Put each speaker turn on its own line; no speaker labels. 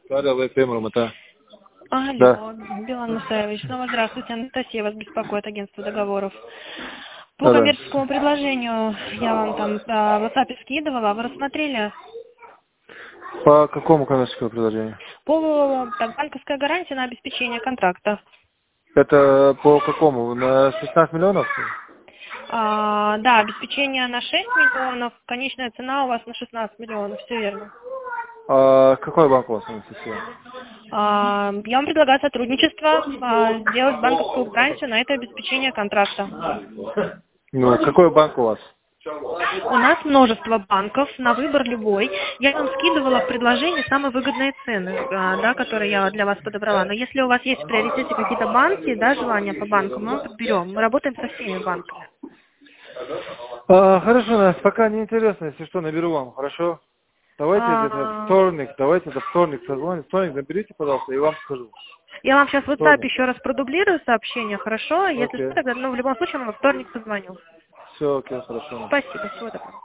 Алло, это... Да.
Алло, Билан Мусаевич, снова здравствуйте. Анастасия вас беспокоит, агентство договоров. По
Да-да.
коммерческому предложению я вам там в WhatsApp скидывала, вы рассмотрели?
По какому коммерческому предложению?
Так, банковская гарантия на обеспечение контракта.
Это по какому? На 16 миллионов?
Да, обеспечение на 6 миллионов, конечная цена у вас на 16 миллионов, все верно.
Какой банк у вас, Анастасия?
Я вам предлагаю сотрудничество, сделать банковскую гарантию на это обеспечение контракта.
Ну, какой банк у вас?
У нас множество банков, на выбор любой. Я вам скидывала в предложении самые выгодные цены, да, которые я для вас подобрала. Но если у вас есть в приоритете какие-то банки, да, желания по банкам, мы подберем. Мы работаем со всеми банками.
Хорошо, Настя, пока не интересно, если что, наберу вам, хорошо? Давайте где-то вторник созвоним. Вторник наберите, пожалуйста, и вам скажу.
Я вам сейчас в WhatsApp
Вторник.
еще раз продублирую сообщение, хорошо? Если что,
Окей.
тогда, в любом случае, мы во вторник позвоню.
Все, окей, хорошо.
Спасибо, всего доброго.